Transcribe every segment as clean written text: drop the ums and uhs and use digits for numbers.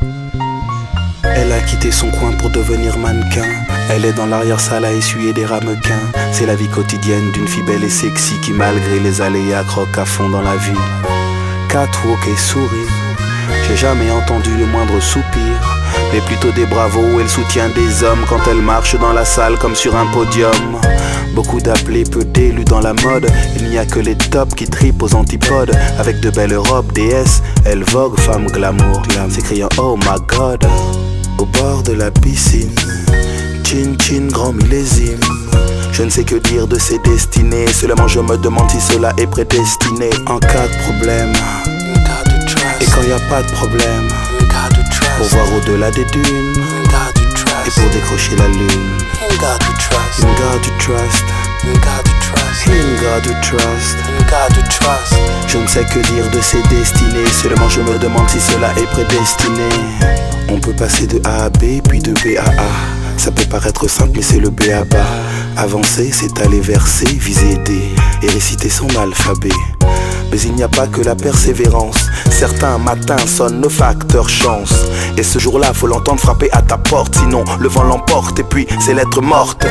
Elle a quitté son coin pour devenir mannequin. Elle est dans l'arrière-salle à essuyer des ramequins. C'est la vie quotidienne d'une fille belle et sexy qui malgré les aléas croque à fond dans la vie. Catwalk et sourit, j'ai jamais entendu le moindre soupir, mais plutôt des bravos et le soutien des hommes quand elle marche dans la salle comme sur un podium. Beaucoup d'appelés, peu d'élus dans la mode. Il n'y a que les tops qui tripent aux antipodes. Avec de belles robes, déesse, elle vogue, femme glamour, s'écriant oh my god. Au bord de la piscine, chin chin grand millésime. Je ne sais que dire de ses destinées. Seulement je me demande si cela est prédestiné. En cas de problème, et quand y a pas de problème, pour voir au-delà des dunes, et pour décrocher la lune. In God we trust, in God we trust, in God we trust, in God we trust, in God we trust. Je ne sais que dire de ses destinées. Seulement je me demande si cela est prédestiné. On peut passer de A à B, puis de B à A. Ça peut paraître simple mais c'est le B à bas. Avancer c'est aller vers C, viser D et réciter son alphabet. Mais il n'y a pas que la persévérance. Certains matins sonnent le facteur chance. Et ce jour-là faut l'entendre frapper à ta porte. Sinon le vent l'emporte et puis c'est lettre morte.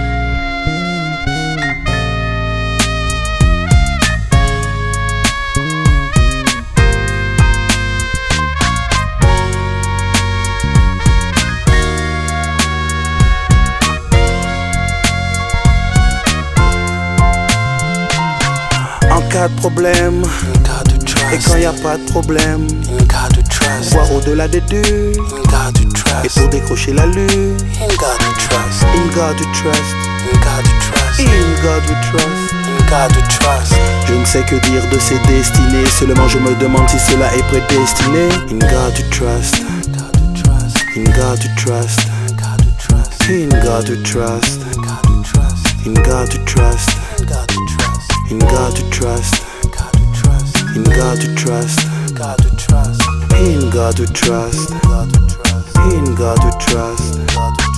En cas de problème, et quand y a pas de problème, voir au-delà des dunes, et pour décrocher la lune. In God we trust, in God we trust, in God we trust, in God we trust, in God we trust. Je ne sais que dire de ses destinées. Seulement je me demande si cela est prédestiné. In God we trust, in God we trust, in God we trust, in God we trust, in God we trust, in God we trust, in God we trust, in God we trust.